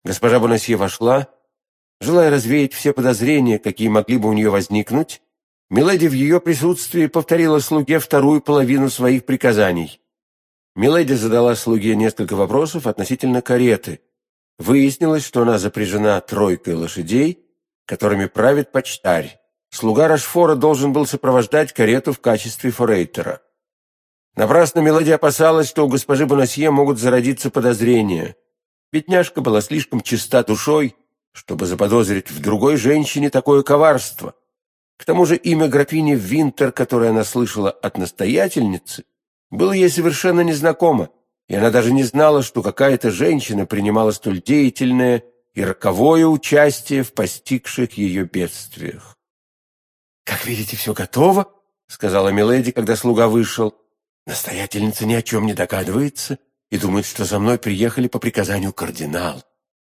Госпожа Бонасье вошла. Желая развеять все подозрения, какие могли бы у нее возникнуть, миледи в ее присутствии повторила слуге вторую половину своих приказаний. Миледи задала слуге несколько вопросов относительно кареты. Выяснилось, что она запряжена тройкой лошадей, которыми правит почтарь. Слуга Рошфора должен был сопровождать карету в качестве форейтера. Напрасно миледи опасалась, что у госпожи Бонасье могут зародиться подозрения. Бедняжка была слишком чиста душой, чтобы заподозрить в другой женщине такое коварство. К тому же имя графини Винтер, которое она слышала от настоятельницы, было ей совершенно незнакомо, и она даже не знала, что какая-то женщина принимала столь деятельное и роковое участие в постигших ее бедствиях. «Как видите, все готово», — сказала миледи, когда слуга вышел. «Настоятельница ни о чем не догадывается и думает, что за мной приехали по приказанию кардинала.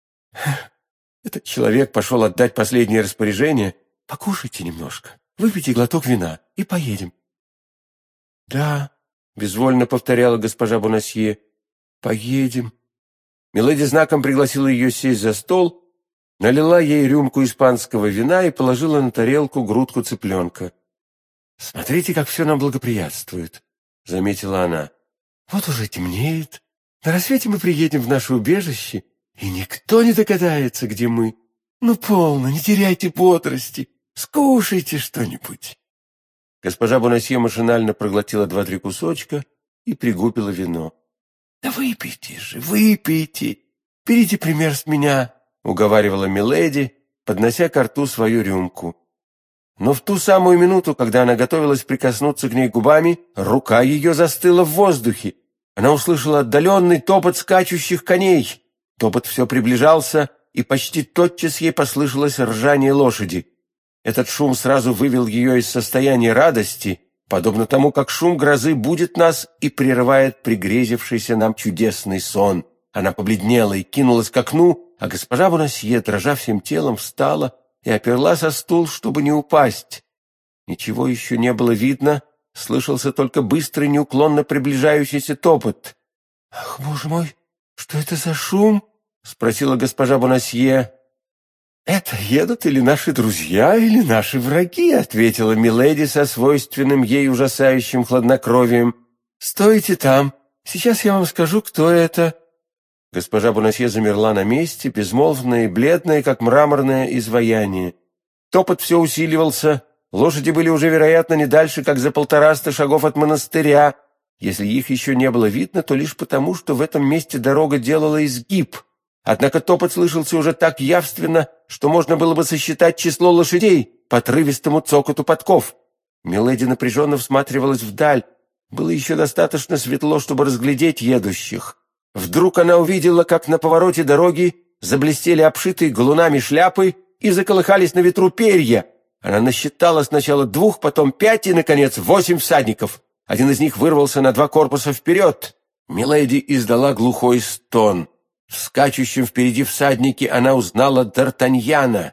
Этот человек пошел отдать последнее распоряжение. Покушайте немножко, выпейте глоток вина и поедем». «Да», — безвольно повторяла госпожа Бонасье, — «поедем». Миледи знаком пригласила ее сесть за стол, налила ей рюмку испанского вина и положила на тарелку грудку цыпленка. «Смотрите, как все нам благоприятствует», — заметила она. «Вот уже темнеет. На рассвете мы приедем в наше убежище, и никто не догадается, где мы. Ну, полно, не теряйте бодрости, скушайте что-нибудь». Госпожа Бонасье машинально проглотила 2-3 кусочка и пригубила вино. «Да выпейте же, выпейте, берите пример с меня», — уговаривала миледи, поднося ко рту свою рюмку. Но в ту самую минуту, когда она готовилась прикоснуться к ней губами, рука ее застыла в воздухе. Она услышала отдаленный топот скачущих коней. Топот все приближался, и почти тотчас ей послышалось ржание лошади. Этот шум сразу вывел ее из состояния радости, подобно тому, как шум грозы будит нас и прерывает пригрезившийся нам чудесный сон. Она побледнела и кинулась к окну, а госпожа Бонасье, дрожа всем телом, встала и оперлась о стул, чтобы не упасть. Ничего еще не было видно, слышался только быстрый, неуклонно приближающийся топот. «Ах, боже мой, что это за шум?» — спросила госпожа Бонасье. «Это едут или наши друзья, или наши враги», — ответила миледи со свойственным ей ужасающим хладнокровием. «Стойте там, сейчас я вам скажу, кто это». Госпожа Бонасье замерла на месте, безмолвная и бледная, как мраморное изваяние. Топот все усиливался, лошади были уже, вероятно, не дальше, как за 150 шагов от монастыря. Если их еще не было видно, то лишь потому, что в этом месте дорога делала изгиб. Однако топот слышался уже так явственно, что можно было бы сосчитать число лошадей по отрывистому цокоту подков. Миледи напряженно всматривалась вдаль. Было еще достаточно светло, чтобы разглядеть едущих. Вдруг она увидела, как на повороте дороги заблестели обшитые галунами шляпы и заколыхались на ветру перья. Она насчитала сначала 2, потом 5 и, наконец, 8 всадников. Один из них вырвался на 2 корпуса вперед. Миледи издала глухой стон. В скачущем впереди всаднике она узнала Д'Артаньяна.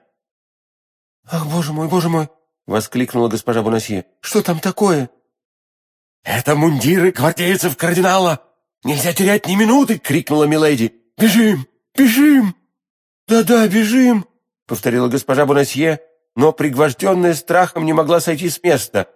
«Ах, боже мой!» — воскликнула госпожа Бонасье. «Что там такое?» «Это мундиры гвардейцев кардинала! Нельзя терять ни минуты!» — крикнула миледи. «Бежим! Бежим!» «Да-да, бежим!» — повторила госпожа Бонасье, но, пригвожденная страхом, не могла сойти с места.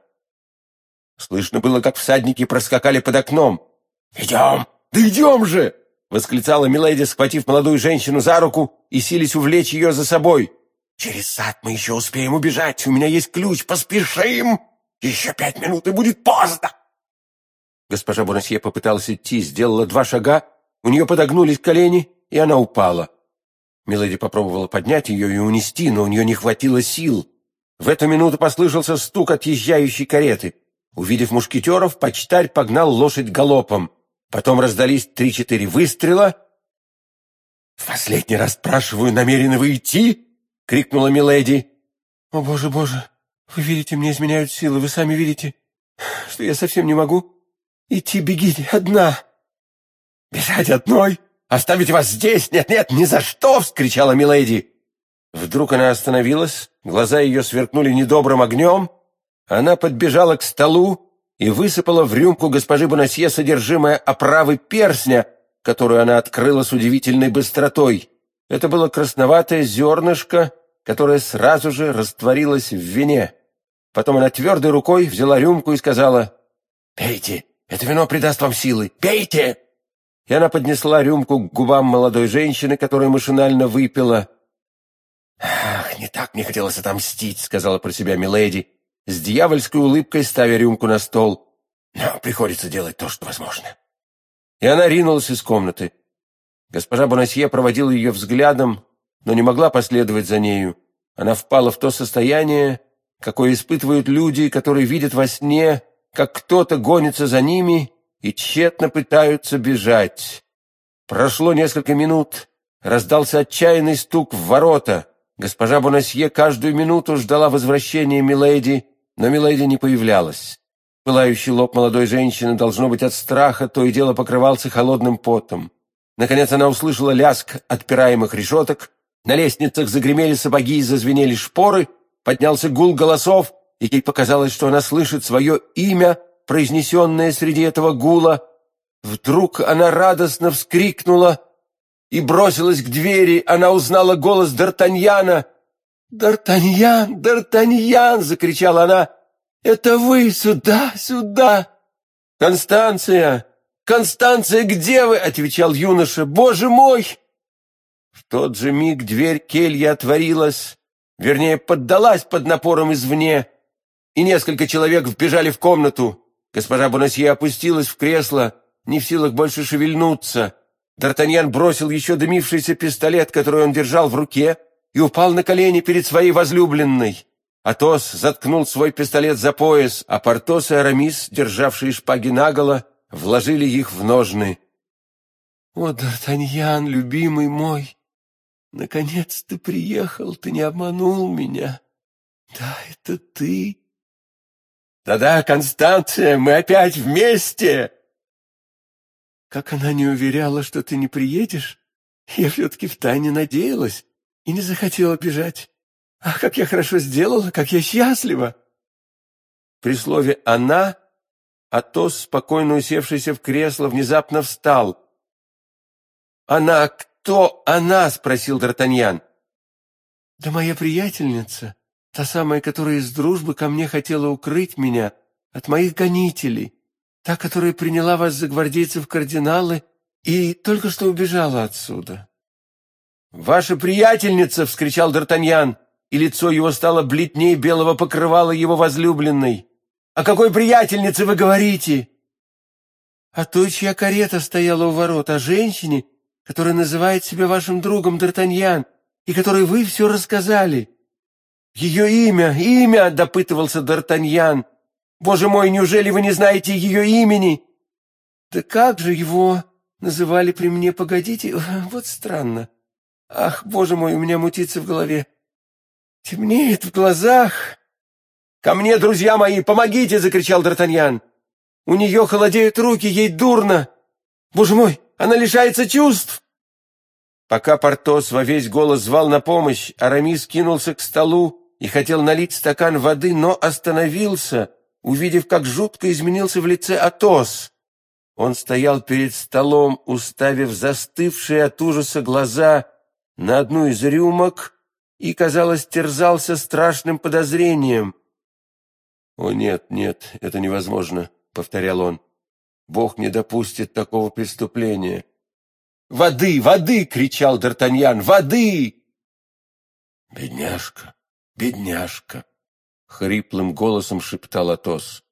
Слышно было, как всадники проскакали под окном. «Идем! Да идем же!» — восклицала миледи, схватив молодую женщину за руку и силясь увлечь ее за собой. «Через сад мы еще успеем убежать, у меня есть ключ, поспешим! Еще 5 минут, и будет поздно!» Госпожа Бонасье попыталась идти, сделала 2 шага, у нее подогнулись колени, и она упала. Миледи попробовала поднять ее и унести, но у нее не хватило сил. В эту минуту послышался стук отъезжающей кареты. Увидев мушкетеров, почтарь погнал лошадь галопом. Потом раздались 3-4 выстрела. «В последний раз спрашиваю, намерены вы идти?» — крикнула миледи. «О, боже, боже, вы видите, мне изменяют силы, вы сами видите, что я совсем не могу. Идти, бегите, одна». «Бежать одной? Оставить вас здесь? Нет-нет, ни за что!» — вскричала миледи. Вдруг она остановилась, глаза ее сверкнули недобрым огнем. Она подбежала к столу и высыпала в рюмку госпожи Бонасье содержимое оправы перстня, которую она открыла с удивительной быстротой. Это было красноватое зернышко, которое сразу же растворилось в вине. Потом она твердой рукой взяла рюмку и сказала: «Пейте, это вино придаст вам силы, пейте!» И она поднесла рюмку к губам молодой женщины, которая машинально выпила. «Ах, не так мне хотелось отомстить», — сказала про себя миледи, с дьявольской улыбкой ставя рюмку на стол. «Но приходится делать то, что возможно». И она ринулась из комнаты. Госпожа Бонасье проводила ее взглядом, но не могла последовать за нею. Она впала в то состояние, какое испытывают люди, которые видят во сне, как кто-то гонится за ними и тщетно пытаются бежать. Прошло несколько минут, раздался отчаянный стук в ворота. Госпожа Бонасье каждую минуту ждала возвращения миледи, но миледи не появлялась. Пылающий лоб молодой женщины, должно быть, от страха, то и дело покрывался холодным потом. Наконец она услышала лязг отпираемых решеток, на лестницах загремели сапоги и зазвенели шпоры, поднялся гул голосов, и ей показалось, что она слышит свое имя, произнесенное среди этого гула. Вдруг она радостно вскрикнула и бросилась к двери. Она узнала голос Д'Артаньяна. «Д'Артаньян! Д'Артаньян!» — закричала она. «Это вы! Сюда! Сюда!» «Констанция! Констанция, где вы?» — отвечал юноша. «Боже мой!» В тот же миг дверь кельи отворилась, вернее, поддалась под напором извне, и несколько человек вбежали в комнату. Госпожа Бонасье опустилась в кресло, не в силах больше шевельнуться. Д'Артаньян бросил еще дымившийся пистолет, который он держал в руке, и упал на колени перед своей возлюбленной. Атос заткнул свой пистолет за пояс, а Портос и Арамис, державшие шпаги наголо, вложили их в ножны. «О, Д'Артаньян, любимый мой, наконец ты приехал, ты не обманул меня. Да, это ты». «Да-да, Констанция, мы опять вместе!» «Как она не уверяла, что ты не приедешь, я все-таки втайне надеялась и не захотела бежать. Ах, как я хорошо сделала, как я счастлива!» При слове «она» Атос, спокойно усевшийся в кресло, внезапно встал. «Она? Кто она?» — спросил Д'Артаньян. «Да моя приятельница, та самая, которая из дружбы ко мне хотела укрыть меня от моих гонителей, та, которая приняла вас за гвардейцев кардиналы и только что убежала отсюда». «Ваша приятельница!» — вскричал Д'Артаньян, и лицо его стало бледнее белого покрывала его возлюбленной. «О какой приятельнице вы говорите?» «О той, чья карета стояла у ворот, о женщине, которая называет себя вашим другом, Д'Артаньян, и которой вы все рассказали». «Ее имя!» — допытывался Д'Артаньян. «Боже мой, неужели вы не знаете ее имени?» «Да как же его называли при мне? Погодите, вот странно. Ах, боже мой, у меня мутится в голове. Темнеет в глазах». «Ко мне, друзья мои, помогите!» — закричал Д'Артаньян. «У нее холодеют руки, ей дурно. Боже мой, она лишается чувств!» Пока Портос во весь голос звал на помощь, Арамис кинулся к столу и хотел налить стакан воды, но остановился, увидев, как жутко изменился в лице Атос. Он стоял перед столом, уставив застывшие от ужаса глаза на одну из рюмок и, казалось, терзался страшным подозрением. «О, нет, нет, это невозможно», — повторял он. «Бог не допустит такого преступления». «Воды, воды!» — кричал Д'Артаньян. «Воды!» «Бедняжка, бедняжка!» — хриплым голосом шептал Атос.